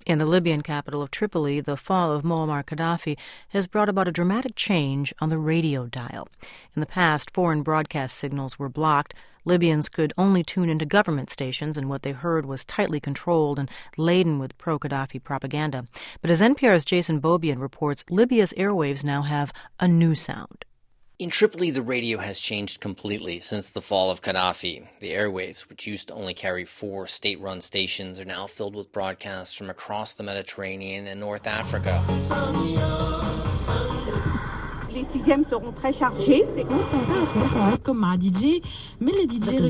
In the Libyan capital of Tripoli, the fall of Muammar Gaddafi has brought about a dramatic change on the radio dial. In the past, foreign broadcast signals were blocked. Libyans could only tune into government stations, and what they heard was tightly controlled and laden with pro-Gaddafi propaganda. But as NPR's Jason Beaubien reports, Libya's airwaves now have a new sound. In Tripoli, the radio has changed completely since the fall of Gaddafi. The airwaves, which used to only carry 4 state-run stations, are now filled with broadcasts from across the Mediterranean and North Africa. Les sixièmes seront très chargés. comme مع دي جي من les DJ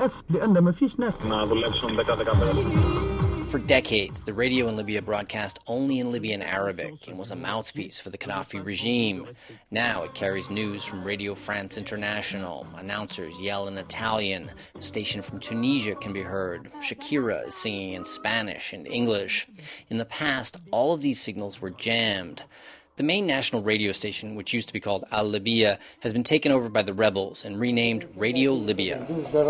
For decades, the radio in Libya broadcast only in Libyan Arabic and was a mouthpiece for the Gaddafi regime. Now it carries news from Radio France International. Announcers yell in Italian. A station from Tunisia can be heard. Shakira is singing in Spanish and English. In the past, all of these signals were jammed. The main national radio station, which used to be called Al Libya, has been taken over by the rebels and renamed Radio Libya. This is the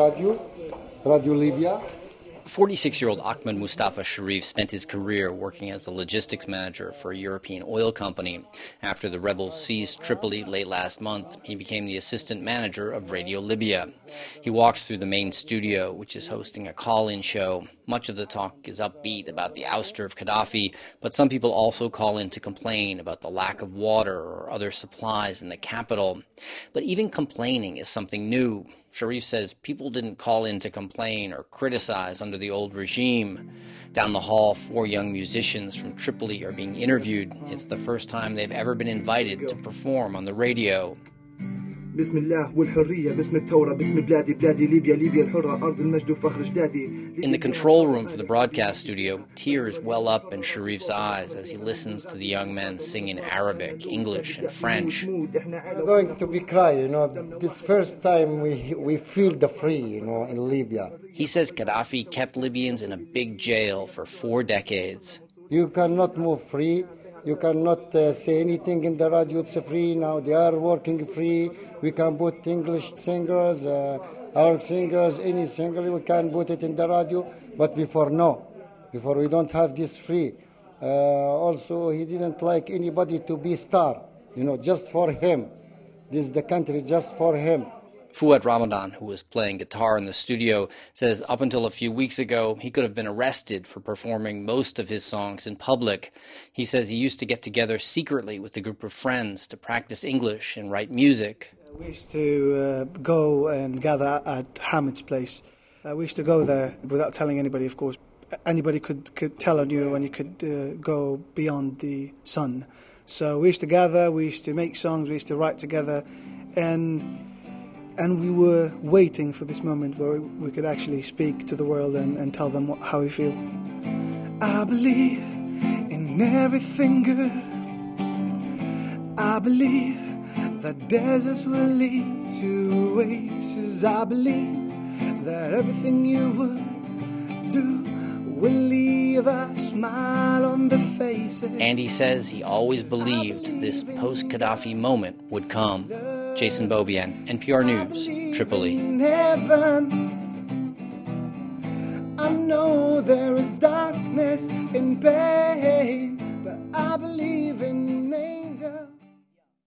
Radio Libya. 46-year-old Ahmed Mustafa Sharif spent his career working as the logistics manager for a European oil company. After the rebels seized Tripoli late last month, he became the assistant manager of Radio Libya. He walks through the main studio, which is hosting a call-in show. Much of the talk is upbeat about the ouster of Gaddafi, but some people also call in to complain about the lack of water or other supplies in the capital. But even complaining is something new. Sharif says people didn't call in to complain or criticize under the old regime. Down the hall, 4 young musicians from Tripoli are being interviewed. It's the first time they've ever been invited to perform on the radio. بسم الله والحرية باسم الثورة باسم بلادي بلادي ليبيا ليبيا الحرة أرض المجد وفخر جدادي. In the control room for the broadcast studio, tears well up in Sharif's eyes as he listens to the young men sing in Arabic, English, and French. I'm going to be crying, This first time we feel the free, in Libya. He says Gaddafi kept Libyans in a big jail for 4 decades. You cannot move free. You cannot say anything in the radio. It's free now. They are working free. We can put English singers, Arabic singers, any singer. We can put it in the radio. But before, no. Before, we don't have this free. Also, he didn't like anybody to be star. Just for him. This is the country just for him. Fouad Ramadan, who was playing guitar in the studio, says up until a few weeks ago, he could have been arrested for performing most of his songs in public. He says he used to get together secretly with a group of friends to practice English and write music. We used to go and gather at Hamid's place. We used to go there without telling anybody, of course. Anybody could tell on you and you could go beyond the sun. So we used to gather, we used to make songs, we used to write together, and we were waiting for this moment where we could actually speak to the world and tell them how we feel. I believe in everything good. I believe that deserts will lead to oases. I believe that everything you would do will leave a smile on the faces. And he says he always believed this post-Gaddafi moment would come. Jason Beaubien, NPR News, Tripoli. I know there is darkness and pain, but I believe in